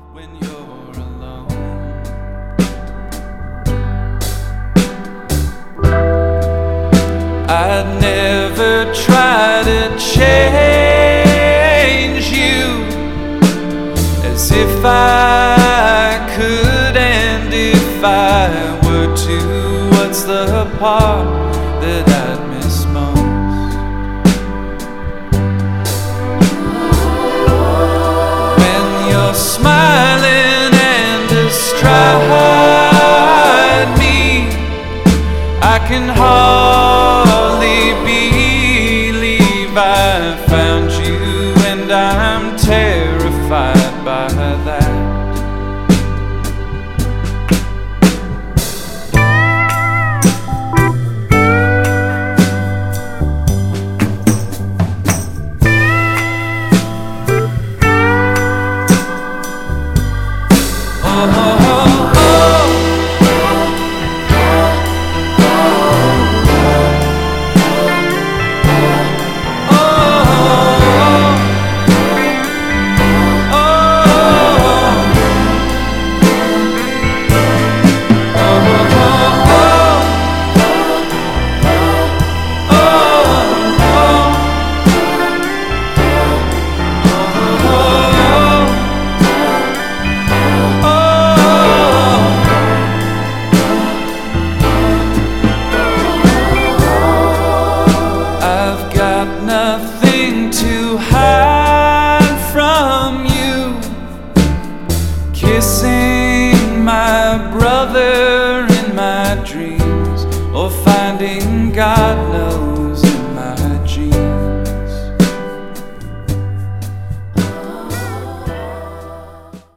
when you're alone. I'd never try to change you, as if I could, and if I were to, what's the part that I'd miss most? When you're smiling and astride me, I can hardly believe I found you, and I'm terrified by that. Nothing to hide from you, kissing my brother